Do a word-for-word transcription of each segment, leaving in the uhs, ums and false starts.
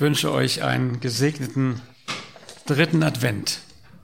wünsche euch einen gesegneten dritten Advent.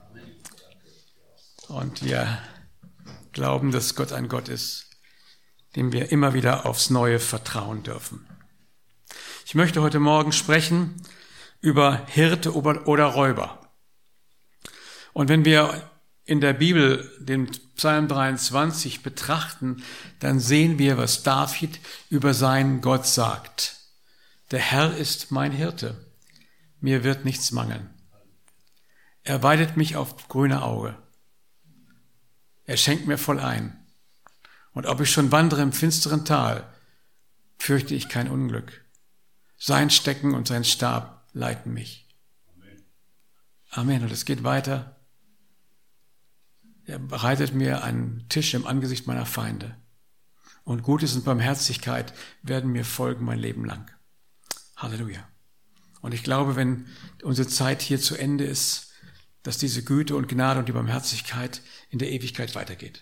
Und wir glauben, dass Gott ein Gott ist, dem wir immer wieder aufs Neue vertrauen dürfen. Ich möchte heute Morgen sprechen über Hirte oder Räuber. Und wenn wir in der Bibel den Psalm dreiundzwanzig betrachten, dann sehen wir, was David über seinen Gott sagt. Der Herr ist mein Hirte, mir wird nichts mangeln. Er weidet mich auf grüne Auge. Er schenkt mir voll ein. Und ob ich schon wandere im finsteren Tal, fürchte ich kein Unglück. Sein Stecken und sein Stab leiten mich. Amen. Und es geht weiter. Er bereitet mir einen Tisch im Angesicht meiner Feinde. Und Gutes und Barmherzigkeit werden mir folgen mein Leben lang. Halleluja. Und ich glaube, wenn unsere Zeit hier zu Ende ist, dass diese Güte und Gnade und die Barmherzigkeit in der Ewigkeit weitergeht.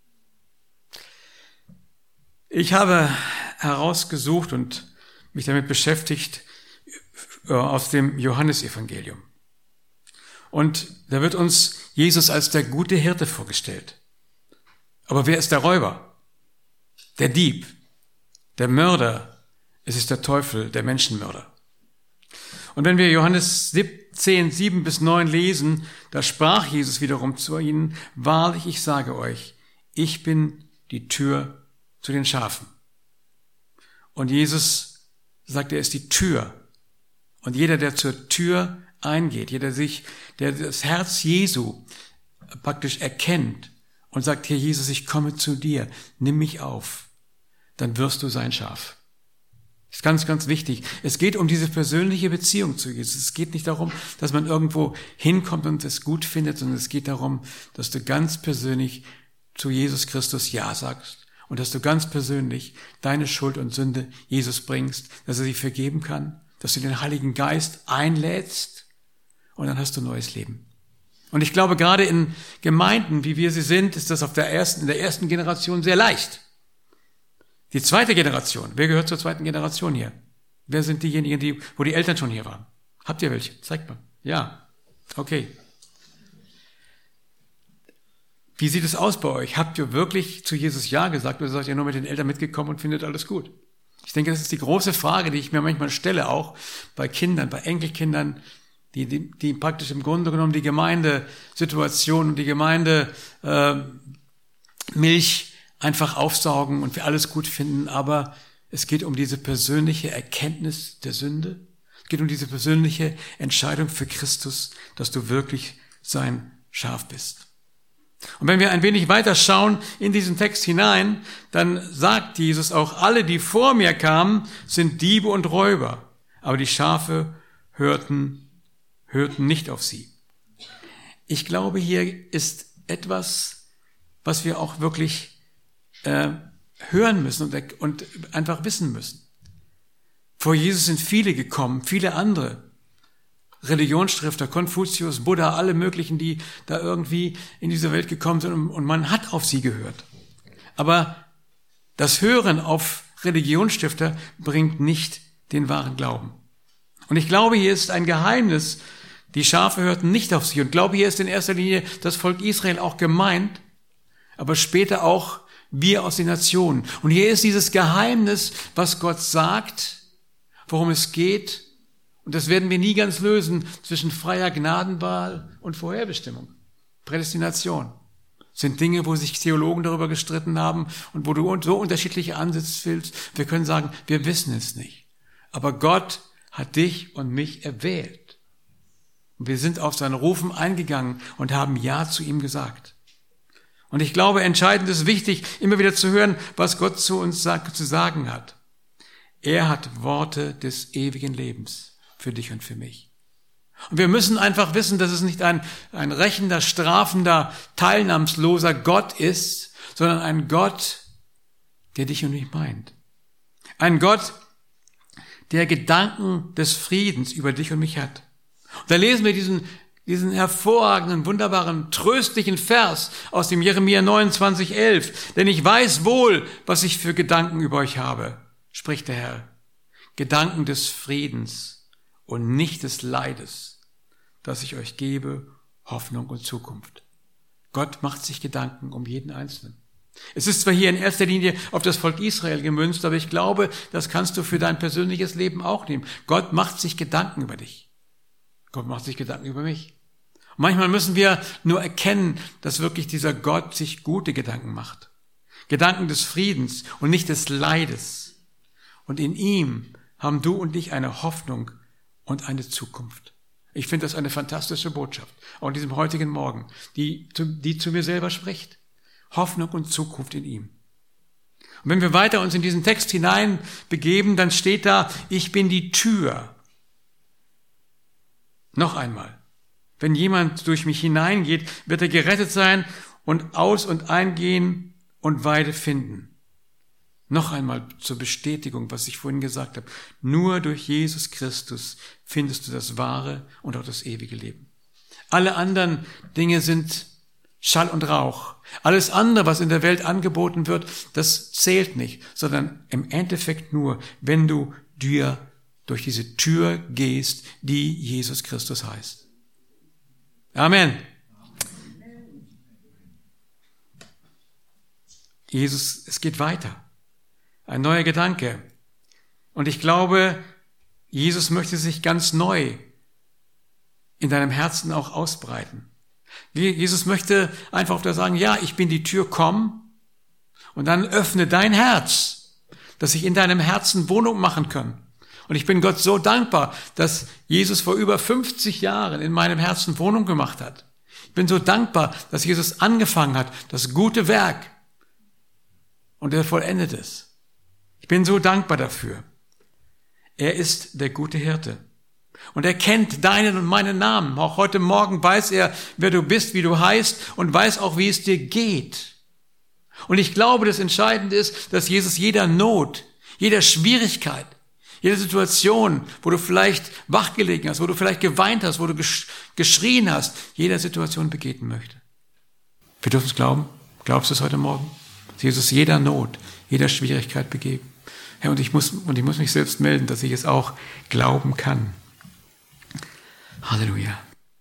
Ich habe herausgesucht und mich damit beschäftigt aus dem Johannesevangelium. Und da wird uns Jesus als der gute Hirte vorgestellt. Aber wer ist der Räuber? Der Dieb, der Mörder. Es ist der Teufel, der Menschenmörder. Und wenn wir Johannes siebzehn, sieben bis neun lesen, da sprach Jesus wiederum zu ihnen: Wahrlich, ich sage euch, ich bin die Tür zu den Schafen. Und Jesus sagt, er ist die Tür. Und jeder, der zur Tür eingeht, jeder sich, der das Herz Jesu praktisch erkennt und sagt: Herr Jesus, ich komme zu dir, nimm mich auf, dann wirst du sein Schaf. Das ist ganz, ganz wichtig. Es geht um diese persönliche Beziehung zu Jesus. Es geht nicht darum, dass man irgendwo hinkommt und es gut findet, sondern es geht darum, dass du ganz persönlich zu Jesus Christus Ja sagst und dass du ganz persönlich deine Schuld und Sünde Jesus bringst, dass er sie vergeben kann, dass du den Heiligen Geist einlädst und dann hast du neues Leben. Und ich glaube, gerade in Gemeinden, wie wir sie sind, ist das auf der ersten, in der ersten Generation sehr leicht. Die zweite Generation, wer gehört zur zweiten Generation hier? Wer sind diejenigen, die, wo die Eltern schon hier waren? Habt ihr welche? Zeigt mal. Ja, okay. Wie sieht es aus bei euch? Habt ihr wirklich zu Jesus Ja gesagt oder seid ihr nur mit den Eltern mitgekommen und findet alles gut? Ich denke, das ist die große Frage, die ich mir manchmal stelle, auch bei Kindern, bei Enkelkindern, die, die, die praktisch im Grunde genommen die Gemeindesituation und die Gemeinde äh, Milch einfach aufsaugen und wir alles gut finden, aber es geht um diese persönliche Erkenntnis der Sünde. Es geht um diese persönliche Entscheidung für Christus, dass du wirklich sein Schaf bist. Und wenn wir ein wenig weiter schauen in diesen Text hinein, dann sagt Jesus auch: Alle, die vor mir kamen, sind Diebe und Räuber, aber die Schafe hörten, hörten nicht auf sie. Ich glaube, hier ist etwas, was wir auch wirklich hören müssen und, und einfach wissen müssen. Vor Jesus sind viele gekommen, viele andere Religionsstifter, Konfuzius, Buddha, alle möglichen, die da irgendwie in diese Welt gekommen sind und, und man hat auf sie gehört. Aber das Hören auf Religionsstifter bringt nicht den wahren Glauben. Und ich glaube, hier ist ein Geheimnis. Die Schafe hörten nicht auf sie und glaube, hier ist in erster Linie das Volk Israel auch gemeint, aber später auch wir aus den Nationen. Und hier ist dieses Geheimnis, was Gott sagt, worum es geht. Und das werden wir nie ganz lösen zwischen freier Gnadenwahl und Vorherbestimmung. Prädestination sind Dinge, wo sich Theologen darüber gestritten haben und wo du so unterschiedliche Ansätze willst. Wir können sagen, wir wissen es nicht. Aber Gott hat dich und mich erwählt. Und wir sind auf sein Rufen eingegangen und haben Ja zu ihm gesagt. Und ich glaube, entscheidend ist wichtig, immer wieder zu hören, was Gott zu uns zu sagen hat. Er hat Worte des ewigen Lebens für dich und für mich. Und wir müssen einfach wissen, dass es nicht ein, ein rächender, strafender, teilnahmsloser Gott ist, sondern ein Gott, der dich und mich meint. Ein Gott, der Gedanken des Friedens über dich und mich hat. Und da lesen wir diesen Diesen hervorragenden, wunderbaren, tröstlichen Vers aus dem Jeremia neunundzwanzig, elf. Denn ich weiß wohl, was ich für Gedanken über euch habe, spricht der Herr. Gedanken des Friedens und nicht des Leides, dass ich euch gebe, Hoffnung und Zukunft. Gott macht sich Gedanken um jeden Einzelnen. Es ist zwar hier in erster Linie auf das Volk Israel gemünzt, aber ich glaube, das kannst du für dein persönliches Leben auch nehmen. Gott macht sich Gedanken über dich. Gott macht sich Gedanken über mich. Und manchmal müssen wir nur erkennen, dass wirklich dieser Gott sich gute Gedanken macht. Gedanken des Friedens und nicht des Leides. Und in ihm haben du und ich eine Hoffnung und eine Zukunft. Ich finde das eine fantastische Botschaft, auch an diesem heutigen Morgen, die, die zu mir selber spricht. Hoffnung und Zukunft in ihm. Und wenn wir weiter uns in diesen Text hinein begeben, dann steht da, ich bin die Tür. Noch einmal. Wenn jemand durch mich hineingeht, wird er gerettet sein und aus- und eingehen und Weide finden. Noch einmal zur Bestätigung, was ich vorhin gesagt habe. Nur durch Jesus Christus findest du das wahre und auch das ewige Leben. Alle anderen Dinge sind Schall und Rauch. Alles andere, was in der Welt angeboten wird, das zählt nicht, sondern im Endeffekt nur, wenn du dir durch diese Tür gehst, die Jesus Christus heißt. Amen. Jesus, es geht weiter. Ein neuer Gedanke. Und ich glaube, Jesus möchte sich ganz neu in deinem Herzen auch ausbreiten. Jesus möchte einfach da sagen, ja, ich bin die Tür, komm. Und dann öffne dein Herz, dass ich in deinem Herzen Wohnung machen kann. Und ich bin Gott so dankbar, dass Jesus vor über fünfzig Jahren in meinem Herzen Wohnung gemacht hat. Ich bin so dankbar, dass Jesus angefangen hat, das gute Werk. Und er vollendet es. Ich bin so dankbar dafür. Er ist der gute Hirte. Und er kennt deinen und meinen Namen. Auch heute Morgen weiß er, wer du bist, wie du heißt und weiß auch, wie es dir geht. Und ich glaube, das Entscheidende ist, dass Jesus jeder Not, jeder Schwierigkeit, jeder Situation, wo du vielleicht wachgelegen hast, wo du vielleicht geweint hast, wo du geschrien hast, jeder Situation begegnen möchte. Wir dürfen es glauben. Glaubst du es heute Morgen? Dass Jesus jeder Not, jeder Schwierigkeit begegnet. Herr, und ich muss, und ich muss mich selbst melden, dass ich es auch glauben kann. Halleluja.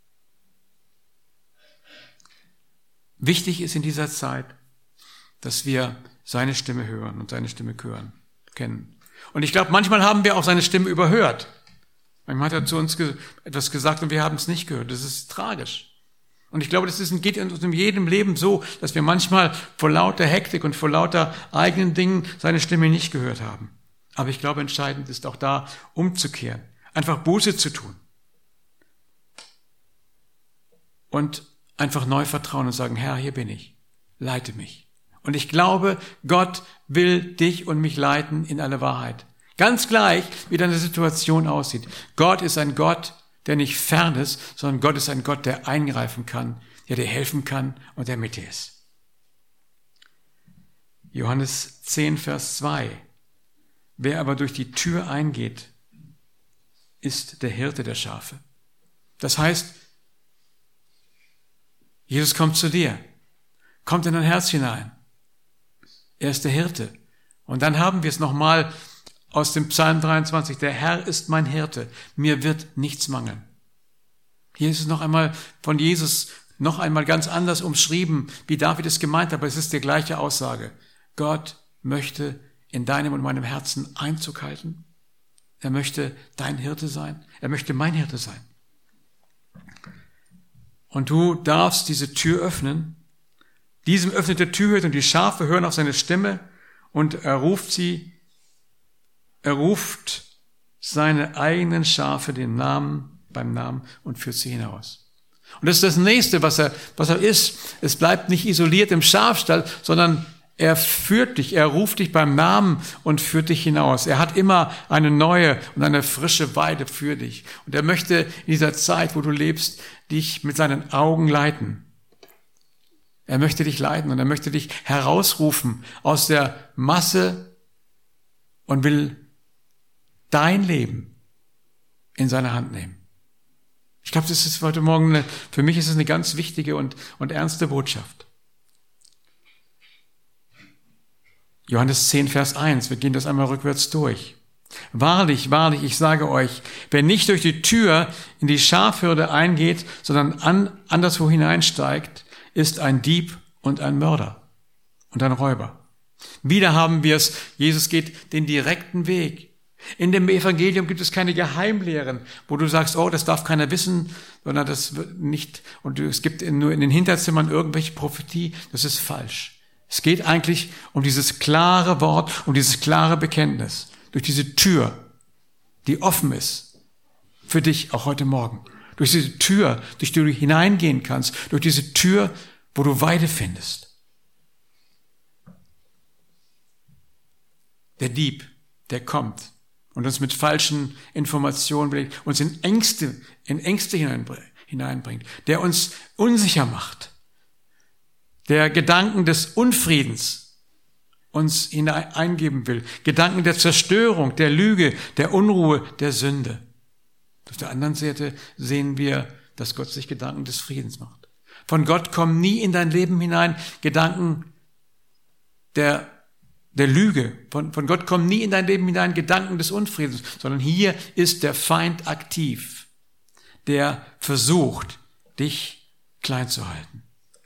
Wichtig ist in dieser Zeit, dass wir seine Stimme hören und seine Stimme hören, kennen. Und ich glaube, manchmal haben wir auch seine Stimme überhört. Manchmal hat er zu uns ge- etwas gesagt und wir haben es nicht gehört. Das ist tragisch. Und ich glaube, das ist, geht in unserem jedem Leben so, dass wir manchmal vor lauter Hektik und vor lauter eigenen Dingen seine Stimme nicht gehört haben. Aber ich glaube, entscheidend ist auch da, umzukehren, einfach Buße zu tun. Und einfach neu vertrauen und sagen, Herr, hier bin ich, leite mich. Und ich glaube, Gott will dich und mich leiten in alle Wahrheit. Ganz gleich, wie deine Situation aussieht. Gott ist ein Gott, der nicht fern ist, sondern Gott ist ein Gott, der eingreifen kann, der dir helfen kann und der mit dir ist. Johannes zehn, Vers zwei. Wer aber durch die Tür eingeht, ist der Hirte der Schafe. Das heißt, Jesus kommt zu dir, kommt in dein Herz hinein. Er ist der Hirte. Und dann haben wir es nochmal aus dem Psalm dreiundzwanzig. Der Herr ist mein Hirte, mir wird nichts mangeln. Hier ist es noch einmal von Jesus noch einmal ganz anders umschrieben, wie David es gemeint hat, aber es ist die gleiche Aussage. Gott möchte in deinem und meinem Herzen Einzug halten. Er möchte dein Hirte sein. Er möchte mein Hirte sein. Und du darfst diese Tür öffnen. Diesem öffnet der Türhüter und die Schafe hören auf seine Stimme und er ruft sie, er ruft seine eigenen Schafe den Namen beim Namen und führt sie hinaus. Und das ist das Nächste, was er, was er ist. Es bleibt nicht isoliert im Schafstall, sondern er führt dich, er ruft dich beim Namen und führt dich hinaus. Er hat immer eine neue und eine frische Weide für dich. Und er möchte in dieser Zeit, wo du lebst, dich mit seinen Augen leiten. Er möchte dich leiten und er möchte dich herausrufen aus der Masse und will dein Leben in seine Hand nehmen. Ich glaube, das ist heute Morgen, eine, für mich ist es eine ganz wichtige und, und ernste Botschaft. Johannes zehn, Vers eins, wir gehen das einmal rückwärts durch. Wahrlich, wahrlich, ich sage euch, wer nicht durch die Tür in die Schafhürde eingeht, sondern an, anderswo hineinsteigt, ist ein Dieb und ein Mörder und ein Räuber. Wieder haben wir es, Jesus geht den direkten Weg. In dem Evangelium gibt es keine Geheimlehren, wo du sagst, oh, das darf keiner wissen, sondern das wird nicht, und es gibt nur in den Hinterzimmern irgendwelche Prophetie, das ist falsch. Es geht eigentlich um dieses klare Wort, um dieses klare Bekenntnis, durch diese Tür, die offen ist, für dich auch heute Morgen. Durch diese Tür, durch die du hineingehen kannst, durch diese Tür, wo du Weide findest. Der Dieb, der kommt und uns mit falschen Informationen, uns in Ängste, in Ängste hineinbringt, der uns unsicher macht, der Gedanken des Unfriedens uns hineingeben will, Gedanken der Zerstörung, der Lüge, der Unruhe, der Sünde. Auf der anderen Seite sehen wir, dass Gott sich Gedanken des Friedens macht. Von Gott kommen nie in dein Leben hinein Gedanken der Der Lüge. Von, von Gott kommen nie in dein Leben hinein Gedanken des Unfriedens, sondern hier ist der Feind aktiv, der versucht, dich klein zu halten.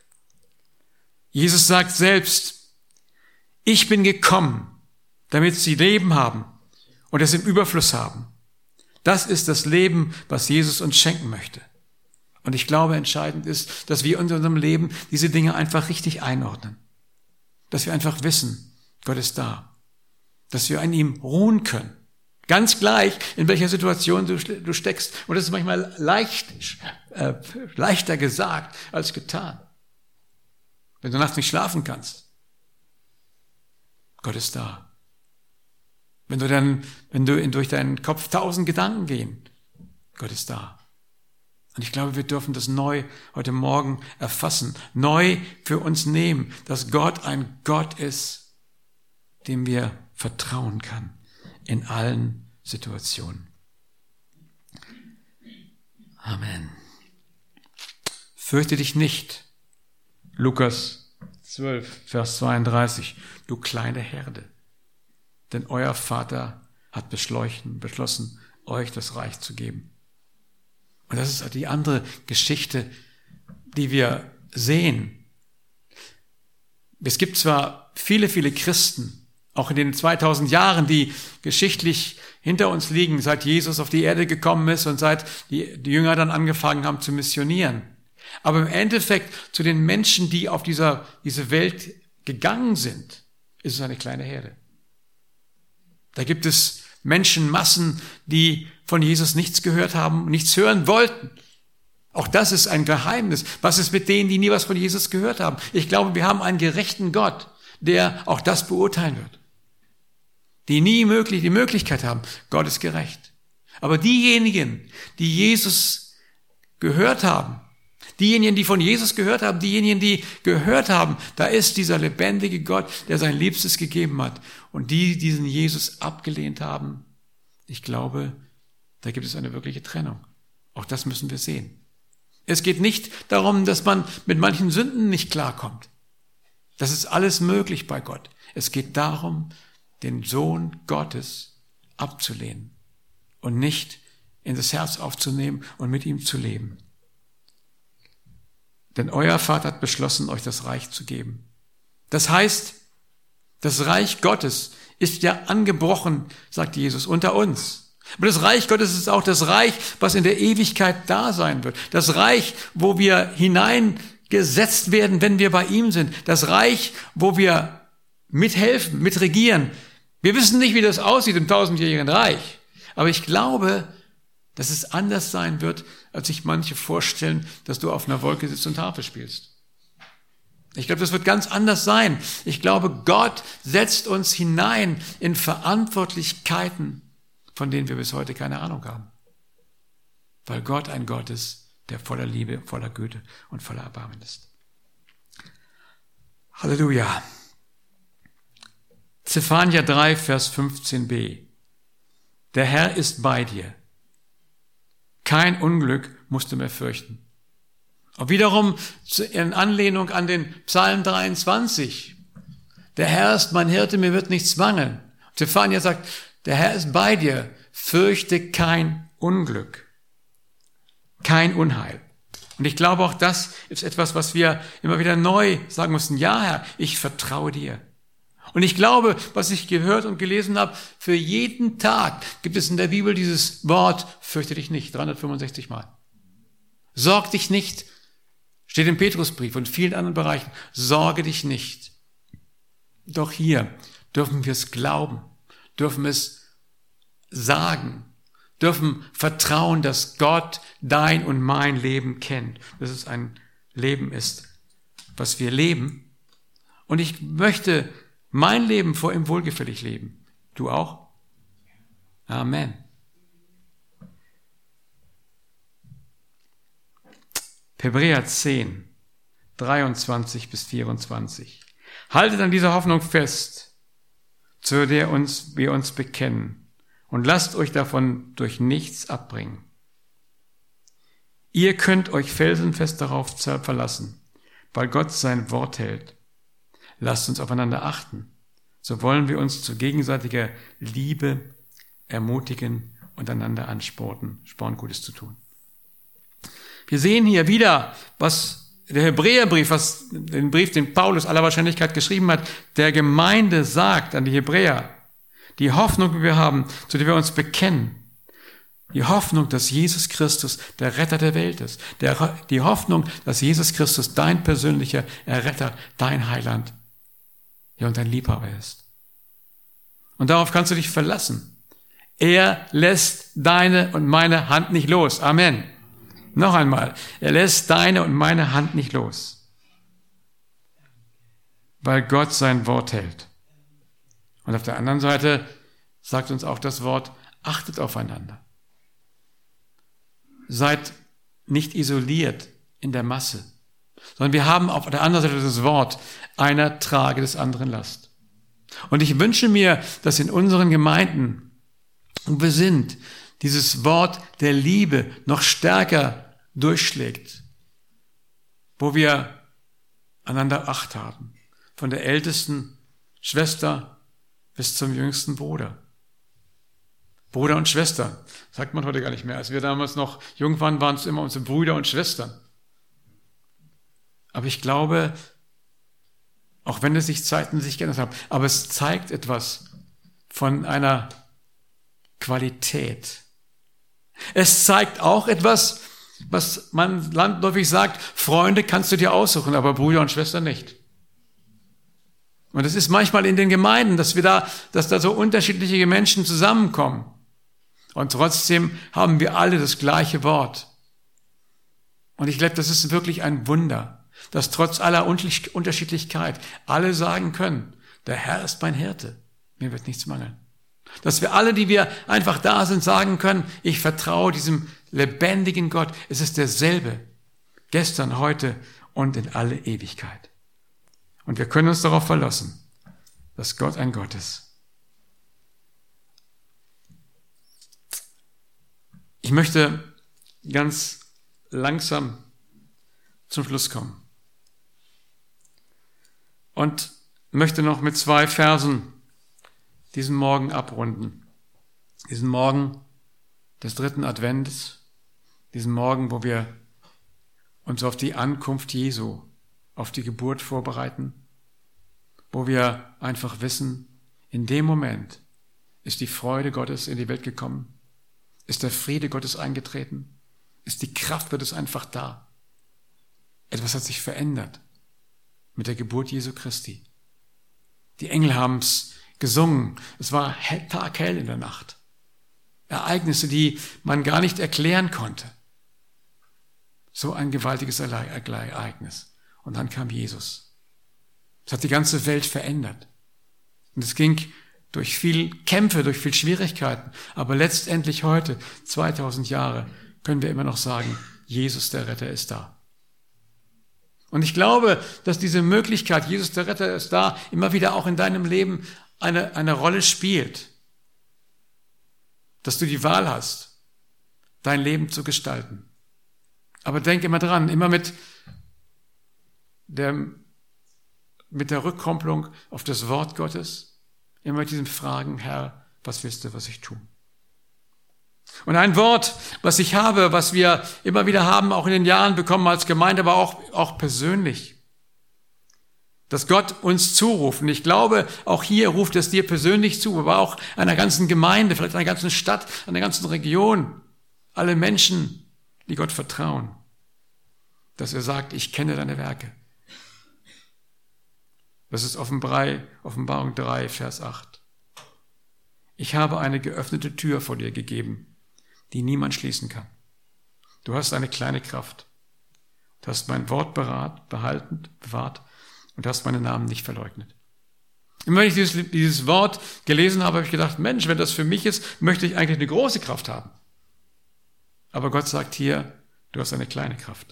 Jesus sagt selbst, ich bin gekommen, damit sie Leben haben und es im Überfluss haben. Das ist das Leben, was Jesus uns schenken möchte. Und ich glaube, entscheidend ist, dass wir in unserem Leben diese Dinge einfach richtig einordnen. Dass wir einfach wissen, Gott ist da. Dass wir an ihm ruhen können. Ganz gleich, in welcher Situation du, du steckst. Und das ist manchmal leicht, äh, leichter gesagt als getan. Wenn du nachts nicht schlafen kannst. Gott ist da. Wenn du dann, wenn du in, durch deinen Kopf tausend Gedanken gehen. Gott ist da. Und ich glaube, wir dürfen das neu heute Morgen erfassen. Neu für uns nehmen, dass Gott ein Gott ist, dem wir vertrauen kann in allen Situationen. Amen. Fürchte dich nicht. Lukas zwölf, Vers zweiunddreißig. Du kleine Herde. Denn euer Vater hat beschlossen, euch das Reich zu geben. Und das ist die andere Geschichte, die wir sehen. Es gibt zwar viele, viele Christen, auch in den zweitausend Jahren, die geschichtlich hinter uns liegen, seit Jesus auf die Erde gekommen ist und seit die, die Jünger dann angefangen haben zu missionieren. Aber im Endeffekt zu den Menschen, die auf dieser, diese Welt gegangen sind, ist es eine kleine Herde. Da gibt es Menschenmassen, die von Jesus nichts gehört haben, nichts hören wollten. Auch das ist ein Geheimnis. Was ist mit denen, die nie was von Jesus gehört haben? Ich glaube, wir haben einen gerechten Gott, der auch das beurteilen wird. Die nie möglich, die Möglichkeit haben, Gott ist gerecht. Aber diejenigen, die Jesus gehört haben, diejenigen, die von Jesus gehört haben, diejenigen, die gehört haben, da ist dieser lebendige Gott, der sein Liebstes gegeben hat. Und die, die diesen Jesus abgelehnt haben, ich glaube, da gibt es eine wirkliche Trennung. Auch das müssen wir sehen. Es geht nicht darum, dass man mit manchen Sünden nicht klarkommt. Das ist alles möglich bei Gott. Es geht darum, den Sohn Gottes abzulehnen und nicht in das Herz aufzunehmen und mit ihm zu leben. Denn euer Vater hat beschlossen, euch das Reich zu geben. Das heißt, das Reich Gottes ist ja angebrochen, sagt Jesus, unter uns. Aber das Reich Gottes ist auch das Reich, was in der Ewigkeit da sein wird. Das Reich, wo wir hineingesetzt werden, wenn wir bei ihm sind. Das Reich, wo wir mithelfen, mitregieren. Wir wissen nicht, wie das aussieht im tausendjährigen Reich. Aber ich glaube, dass es anders sein wird, als sich manche vorstellen, dass du auf einer Wolke sitzt und Harfe spielst. Ich glaube, das wird ganz anders sein. Ich glaube, Gott setzt uns hinein in Verantwortlichkeiten, von denen wir bis heute keine Ahnung haben. Weil Gott ein Gott ist, der voller Liebe, voller Güte und voller Erbarmen ist. Halleluja. Zephania drei, Vers fünfzehn b. Der Herr ist bei dir. Kein Unglück musst du mehr fürchten. Und wiederum in Anlehnung an den Psalm dreiundzwanzig. Der Herr ist mein Hirte, mir wird nichts mangeln. Zephania sagt, Der Herr ist bei dir. Fürchte kein Unglück, kein Unheil. Und ich glaube, auch das ist etwas, was wir immer wieder neu sagen müssen. Ja, Herr, ich vertraue dir. Und ich glaube, was ich gehört und gelesen habe, für jeden Tag gibt es in der Bibel dieses Wort, fürchte dich nicht, dreihundertfünfundsechzig Mal. Sorg dich nicht, steht im Petrusbrief und vielen anderen Bereichen, sorge dich nicht. Doch hier dürfen wir es glauben, dürfen es sagen, dürfen vertrauen, dass Gott dein und mein Leben kennt, dass es ein Leben ist, was wir leben. Und ich möchte mein Leben vor ihm wohlgefällig leben. Du auch? Amen. Hebräer zehn, dreiundzwanzig bis vierundzwanzig. Haltet an dieser Hoffnung fest, zu der uns, wir uns bekennen, und lasst euch davon durch nichts abbringen. Ihr könnt euch felsenfest darauf verlassen, weil Gott sein Wort hält. Lasst uns aufeinander achten. So wollen wir uns zu gegenseitiger Liebe ermutigen und einander anspornen, spornen, Gutes zu tun. Wir sehen hier wieder, was der Hebräerbrief, was den Brief, den Paulus aller Wahrscheinlichkeit geschrieben hat, der Gemeinde sagt an die Hebräer, die Hoffnung, die wir haben, zu der wir uns bekennen, die Hoffnung, dass Jesus Christus der Retter der Welt ist, der, die Hoffnung, dass Jesus Christus dein persönlicher Erretter, dein Heiland, ja, und dein Liebhaber ist. Und darauf kannst du dich verlassen. Er lässt deine und meine Hand nicht los. Amen. Noch einmal. Er lässt deine und meine Hand nicht los. Weil Gott sein Wort hält. Und auf der anderen Seite sagt uns auch das Wort, achtet aufeinander. Seid nicht isoliert in der Masse, sondern wir haben auf der anderen Seite das Wort, einer trage des anderen Last. Und ich wünsche mir, dass in unseren Gemeinden, wo wir sind, dieses Wort der Liebe noch stärker durchschlägt, wo wir einander Acht haben, von der ältesten Schwester bis zum jüngsten Bruder. Bruder und Schwester, sagt man heute gar nicht mehr. Als wir damals noch jung waren, waren es immer unsere Brüder und Schwestern. Aber ich glaube, auch wenn es sich Zeiten sich geändert haben, aber es zeigt etwas von einer Qualität. Es zeigt auch etwas, was man landläufig sagt, Freunde kannst du dir aussuchen, aber Brüder und Schwestern nicht. Und es ist manchmal in den Gemeinden, dass wir da, dass da so unterschiedliche Menschen zusammenkommen. Und trotzdem haben wir alle das gleiche Wort. Und ich glaube, das ist wirklich ein Wunder, dass trotz aller Unterschiedlichkeit alle sagen können, der Herr ist mein Hirte, mir wird nichts mangeln. Dass wir alle, die wir einfach da sind, sagen können, ich vertraue diesem lebendigen Gott. Es ist derselbe, gestern, heute und in alle Ewigkeit. Und wir können uns darauf verlassen, dass Gott ein Gott ist. Ich möchte ganz langsam zum Schluss kommen und möchte noch mit zwei Versen diesen Morgen abrunden. Diesen Morgen des dritten Advents, diesen Morgen, wo wir uns auf die Ankunft Jesu, auf die Geburt vorbereiten, wo wir einfach wissen, in dem Moment ist die Freude Gottes in die Welt gekommen, ist der Friede Gottes eingetreten, ist die Kraft Gottes einfach da. Etwas hat sich verändert mit der Geburt Jesu Christi. Die Engel haben es gesungen, es war taghell in der Nacht. Ereignisse, die man gar nicht erklären konnte. So ein gewaltiges Ereignis. Und dann kam Jesus. Es hat die ganze Welt verändert. Und es ging durch viel Kämpfe, durch viel Schwierigkeiten. Aber letztendlich heute, zweitausend Jahre, können wir immer noch sagen, Jesus der Retter ist da. Und ich glaube, dass diese Möglichkeit, Jesus der Retter ist da, immer wieder auch in deinem Leben eine, eine Rolle spielt. Dass du die Wahl hast, dein Leben zu gestalten. Aber denk immer dran, immer mit der, mit der Rückkopplung auf das Wort Gottes, immer mit diesen Fragen, Herr, was willst du, was ich tue? Und ein Wort, was ich habe, was wir immer wieder haben, auch in den Jahren bekommen als Gemeinde, aber auch, auch persönlich. Dass Gott uns zuruft. Und ich glaube, auch hier ruft es dir persönlich zu, aber auch einer ganzen Gemeinde, vielleicht einer ganzen Stadt, einer ganzen Region. Alle Menschen, die Gott vertrauen. Dass er sagt, ich kenne deine Werke. Das ist Offenbarung drei, Vers acht. Ich habe eine geöffnete Tür vor dir gegeben, die niemand schließen kann. Du hast eine kleine Kraft. Du hast mein Wort berat, behalten, bewahrt und hast meinen Namen nicht verleugnet. Immer wenn ich dieses, dieses Wort gelesen habe, habe ich gedacht, Mensch, wenn das für mich ist, möchte ich eigentlich eine große Kraft haben. Aber Gott sagt hier, du hast eine kleine Kraft.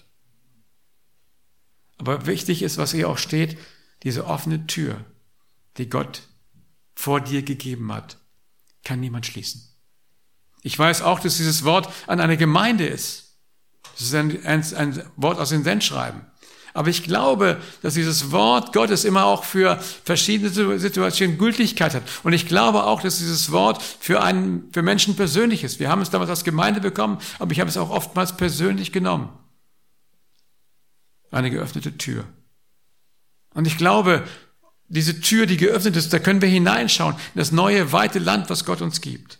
Aber wichtig ist, was hier auch steht, diese offene Tür, die Gott vor dir gegeben hat, kann niemand schließen. Ich weiß auch, dass dieses Wort an eine Gemeinde ist. Das ist ein, ein, ein Wort aus den Sendschreiben. Aber ich glaube, dass dieses Wort Gottes immer auch für verschiedene Situationen Gültigkeit hat. Und ich glaube auch, dass dieses Wort für einen, für Menschen persönlich ist. Wir haben es damals als Gemeinde bekommen, aber ich habe es auch oftmals persönlich genommen. Eine geöffnete Tür. Und ich glaube, diese Tür, die geöffnet ist, da können wir hineinschauen in das neue, weite Land, was Gott uns gibt.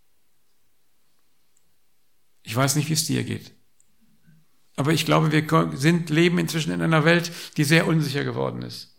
Ich weiß nicht, wie es dir geht. Aber ich glaube, wir sind, leben inzwischen in einer Welt, die sehr unsicher geworden ist.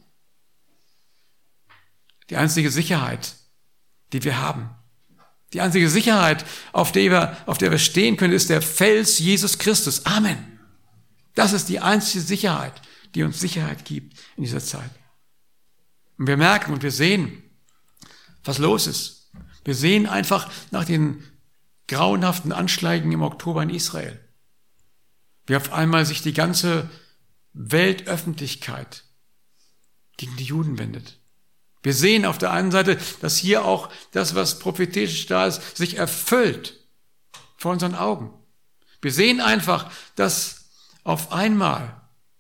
Die einzige Sicherheit, die wir haben, die einzige Sicherheit, auf der wir, auf der wir stehen können, ist der Fels Jesus Christus. Amen. Das ist die einzige Sicherheit, die uns Sicherheit gibt in dieser Zeit. Und wir merken und wir sehen, was los ist. Wir sehen einfach nach den grauenhaften Anschlägen im Oktober in Israel, wie auf einmal sich die ganze Weltöffentlichkeit gegen die Juden wendet. Wir sehen auf der einen Seite, dass hier auch das, was prophetisch da ist, sich erfüllt vor unseren Augen. Wir sehen einfach, dass auf einmal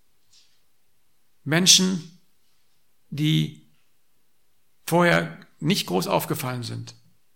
Menschen, die vorher nicht groß aufgefallen sind,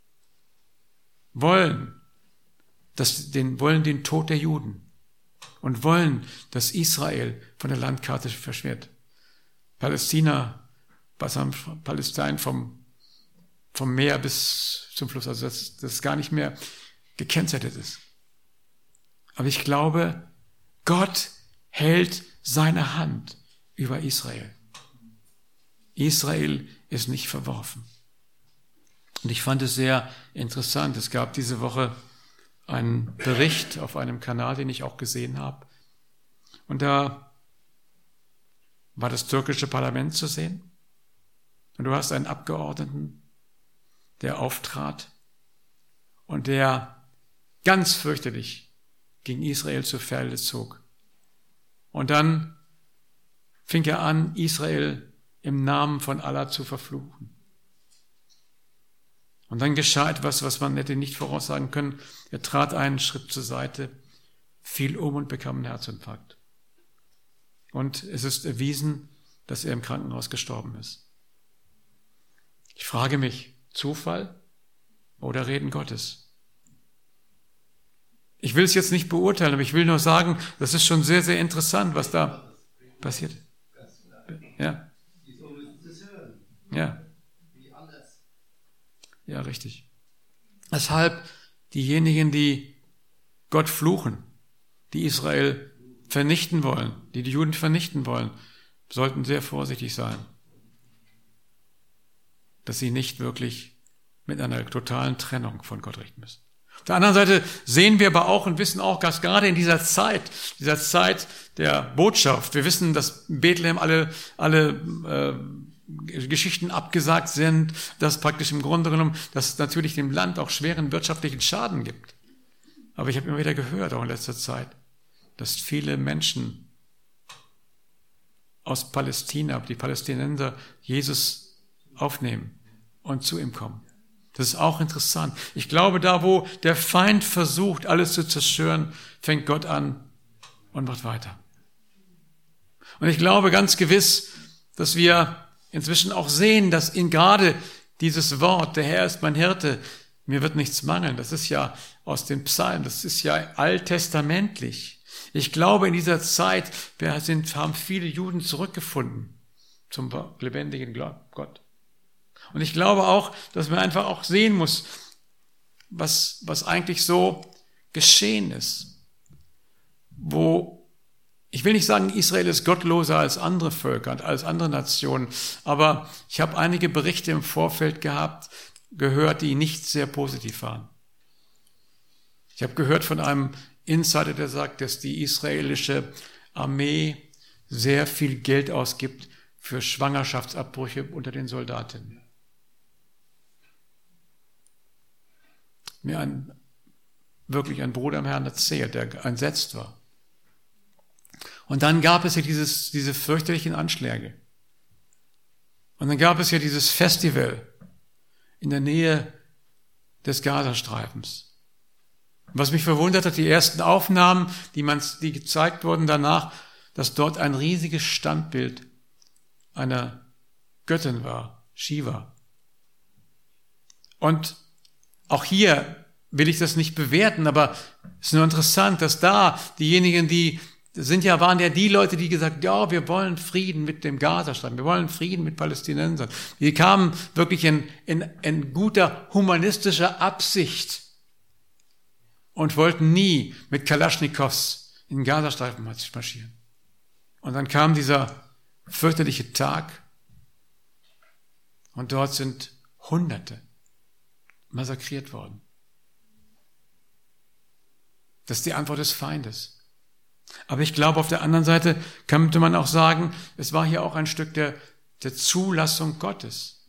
wollen, dass den, wollen den Tod der Juden und wollen, dass Israel von der Landkarte verschwindet. Palästina, Palästina vom, vom Meer bis zum Fluss, also dass das gar nicht mehr gekennzeichnet ist. Aber ich glaube, Gott hält seine Hand über Israel. Israel ist nicht verworfen. Und ich fand es sehr interessant. Es gab diese Woche einen Bericht auf einem Kanal, den ich auch gesehen habe. Und da war das türkische Parlament zu sehen. Und du hast einen Abgeordneten, der auftrat und der ganz fürchterlich gegen Israel zu Felde zog. Und dann fing er an, Israel im Namen von Allah zu verfluchen. Und dann geschah etwas, was man hätte nicht voraussagen können. Er trat einen Schritt zur Seite, fiel um und bekam einen Herzinfarkt. Und es ist erwiesen, dass er im Krankenhaus gestorben ist. Ich frage mich, Zufall oder Reden Gottes? Ich will es jetzt nicht beurteilen, aber ich will nur sagen, das ist schon sehr, sehr interessant, was da passiert. Ja. Ja. Ja, richtig. Deshalb diejenigen, die Gott fluchen, die Israel vernichten wollen, die die Juden vernichten wollen, sollten sehr vorsichtig sein, dass sie nicht wirklich mit einer totalen Trennung von Gott richten müssen. Auf der anderen Seite sehen wir aber auch und wissen auch, dass gerade in dieser Zeit, dieser Zeit der Botschaft, wir wissen, dass in Bethlehem alle, alle äh, Geschichten abgesagt sind, dass praktisch im Grunde genommen, dass es natürlich dem Land auch schweren wirtschaftlichen Schaden gibt. Aber ich habe immer wieder gehört, auch in letzter Zeit, dass viele Menschen aus Palästina, die Palästinenser, Jesus aufnehmen und zu ihm kommen. Das ist auch interessant. Ich glaube, da wo der Feind versucht, alles zu zerstören, fängt Gott an und macht weiter. Und ich glaube ganz gewiss, dass wir inzwischen auch sehen, dass in gerade dieses Wort, der Herr ist mein Hirte, mir wird nichts mangeln. Das ist ja aus den Psalmen, das ist ja alttestamentlich. Ich glaube, in dieser Zeit wir sind, haben viele Juden zurückgefunden zum lebendigen Gott. Und ich glaube auch, dass man einfach auch sehen muss, was, was eigentlich so geschehen ist. Wo, ich will nicht sagen, Israel ist gottloser als andere Völker, als andere Nationen, aber ich habe einige Berichte im Vorfeld gehabt, gehört, die nicht sehr positiv waren. Ich habe gehört von einem Insider, der sagt, dass die israelische Armee sehr viel Geld ausgibt für Schwangerschaftsabbrüche unter den Soldatinnen. Mir ein, wirklich ein Bruder im Herrn erzählt, der entsetzt war. Und dann gab es ja dieses, diese fürchterlichen Anschläge. Und dann gab es ja dieses Festival in der Nähe des Gazastreifens. Was mich verwundert hat, die ersten Aufnahmen, die, man, die gezeigt wurden danach, dass dort ein riesiges Standbild einer Göttin war, Shiva. Und auch hier will ich das nicht bewerten, aber es ist nur interessant, dass da diejenigen, die sind ja, waren ja die Leute, die gesagt haben, ja, wir wollen Frieden mit dem Gazastreifen, wir wollen Frieden mit Palästinensern. Die kamen wirklich in, in, in guter humanistischer Absicht und wollten nie mit Kalaschnikows in den Gazastreifen marschieren. Und dann kam dieser fürchterliche Tag und dort sind Hunderte massakriert worden. Das ist die Antwort des Feindes. Aber ich glaube, auf der anderen Seite könnte man auch sagen, es war hier auch ein Stück der, der Zulassung Gottes.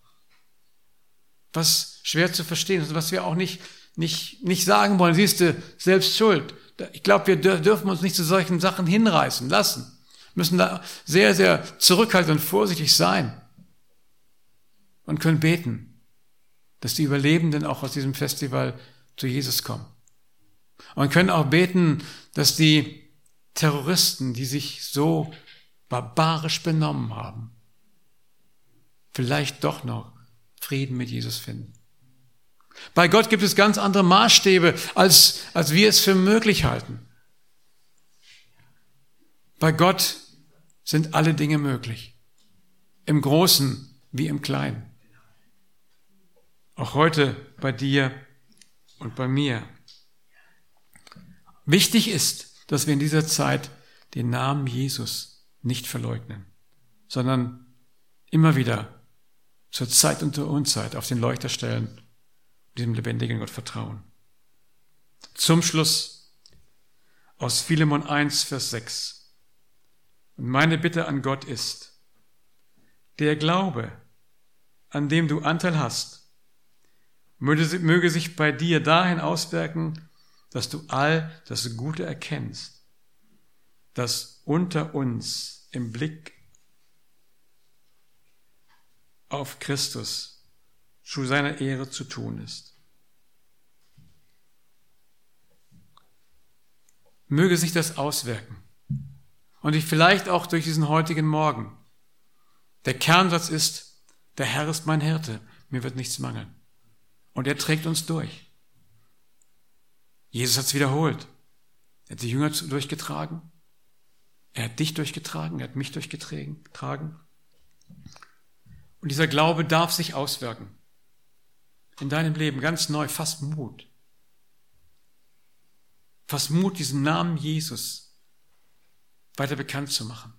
Was schwer zu verstehen ist, was wir auch nicht, nicht, nicht sagen wollen, siehst du, selbst schuld. Ich glaube, wir dürfen uns nicht zu solchen Sachen hinreißen lassen. Wir müssen da sehr, sehr zurückhaltend und vorsichtig sein und können beten, dass die Überlebenden auch aus diesem Festival zu Jesus kommen. Und können auch beten, dass die Terroristen, die sich so barbarisch benommen haben, vielleicht doch noch Frieden mit Jesus finden. Bei Gott gibt es ganz andere Maßstäbe, als, als wir es für möglich halten. Bei Gott sind alle Dinge möglich. Im Großen wie im Kleinen. Auch heute bei dir und bei mir. Wichtig ist, dass wir in dieser Zeit den Namen Jesus nicht verleugnen, sondern immer wieder zur Zeit und zur Unzeit auf den Leuchter stellen, diesem lebendigen Gott vertrauen. Zum Schluss aus Philemon eins, Vers sechs. Und meine Bitte an Gott ist, der Glaube, an dem du Anteil hast, möge, möge sich bei dir dahin auswirken, dass du all das Gute erkennst, das unter uns im Blick auf Christus zu seiner Ehre zu tun ist. Möge sich das auswirken. Und ich vielleicht auch durch diesen heutigen Morgen. Der Kernsatz ist, der Herr ist mein Hirte, mir wird nichts mangeln. Und er trägt uns durch. Jesus hat es wiederholt. Er hat die Jünger durchgetragen. Er hat dich durchgetragen. Er hat mich durchgetragen. Und dieser Glaube darf sich auswirken. In deinem Leben ganz neu. Fass Mut. Fass Mut, diesen Namen Jesus weiter bekannt zu machen.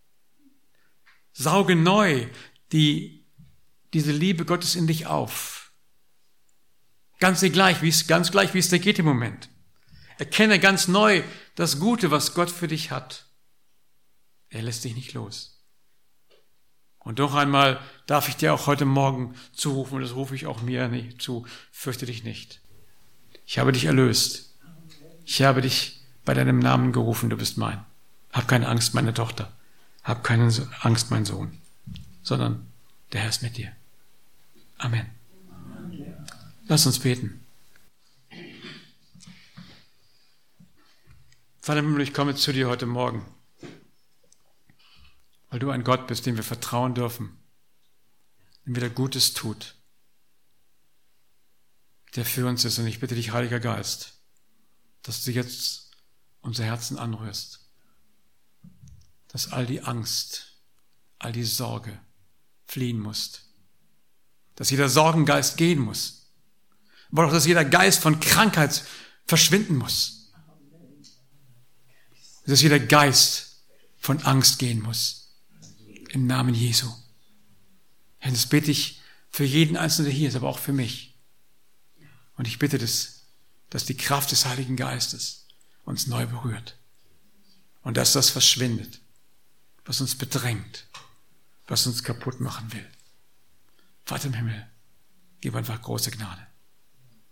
Sauge neu die, diese Liebe Gottes in dich auf. Ganz gleich, wie es, ganz gleich, wie es dir geht im Moment. Erkenne ganz neu das Gute, was Gott für dich hat. Er lässt dich nicht los. Und noch einmal darf ich dir auch heute Morgen zurufen, und das rufe ich auch mir nicht zu, fürchte dich nicht. Ich habe dich erlöst. Ich habe dich bei deinem Namen gerufen, du bist mein. Hab keine Angst, meine Tochter. Hab keine Angst, mein Sohn. Sondern der Herr ist mit dir. Amen. Lass uns beten. Vater im Himmel, ich komme zu dir heute Morgen, weil du ein Gott bist, dem wir vertrauen dürfen, dem wieder Gutes tut. der für uns ist. Und ich bitte dich, Heiliger Geist, dass du jetzt unser Herzen anrührst, dass all die Angst, all die Sorge fliehen muss, dass jeder Sorgengeist gehen muss, aber auch, dass jeder Geist von Krankheit verschwinden muss, dass jeder Geist von Angst gehen muss, im Namen Jesu. Herr, das bete ich für jeden Einzelnen, der hier ist, aber auch für mich. Und ich bitte das, dass die Kraft des Heiligen Geistes uns neu berührt und dass das verschwindet, was uns bedrängt, was uns kaputt machen will. Vater im Himmel, gib einfach große Gnade.